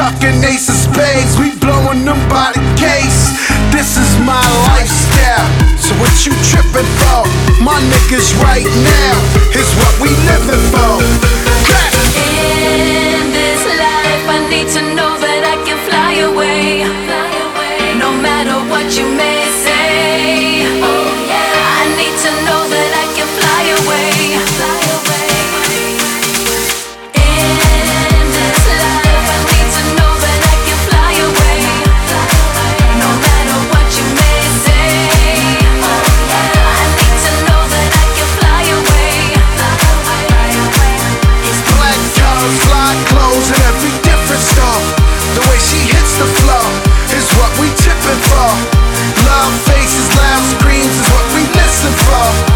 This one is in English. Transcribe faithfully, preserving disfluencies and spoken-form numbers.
rockin' ace of spades, we blowin' them by the case. This is my lifestyle, so what you trippin' for? My niggas right now is what we livin' for. Clap. In this life, I need to know that I can fly away, no matter what you may say. I need to know that I can fly away. In this life, I need to know that I can fly away, no matter what you may say. I need to know that I can fly away. Black cars, fly clothes, and every different store. The way she hits the floor is what we tippin' for. Love faces, loud screams is what we listen for.